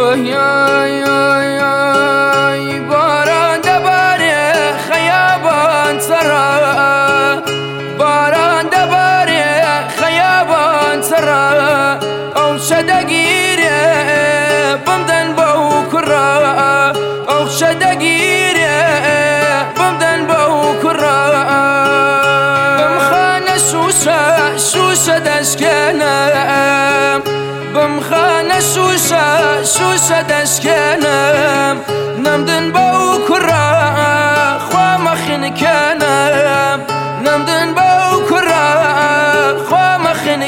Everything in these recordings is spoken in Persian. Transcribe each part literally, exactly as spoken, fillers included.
باران دباره خیابان سرا، باران دباره خیابان سرا، او شدگیره بمدن باو کرا، او شدگیره بمدن باو کرا، بمخانه شوشه شوشه دشکنم، بمخانه شوشه شوشه دشکنم، نمدن باو کرا خوا مخن کنم، نمدن باو کرا خوا مخن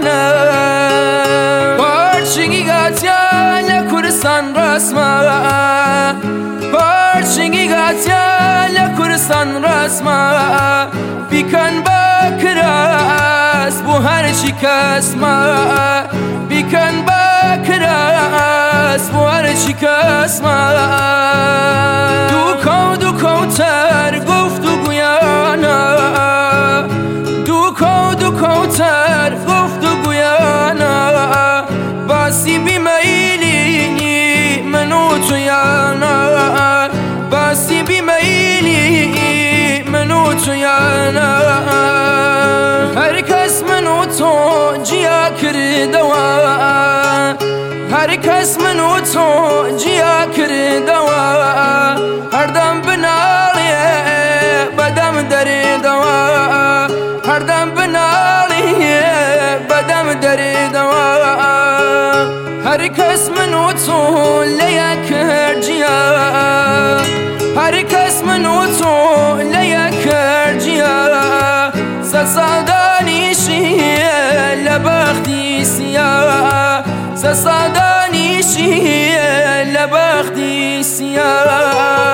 کنم. پارچگی گاتیا لکرستان رسما، پارچگی گاتیا لکرستان رسما، بیکن باکراس بو هر چی کس ما، بیکن باکراس بو هر چی کس ما. دوکو دوکو تر گفت و گویانا، دوکو دوکو تر گفت و گویانا، باسی بیمیلی منو تو یانا، باسی بیمیلی منو تو یانا. هر کس منو تو جیا کردوا، هر کس منو تو جیا کردوا، هر دم بنالیه بدم دردوا، هر دم بنالیه بدم دردوا. هر کس منو تو لیا کرجیا، هر کس منو تو لیا کرجیا، سسادانیشیه لبختی سیاه، سسادانیشیه لبختی سیاه.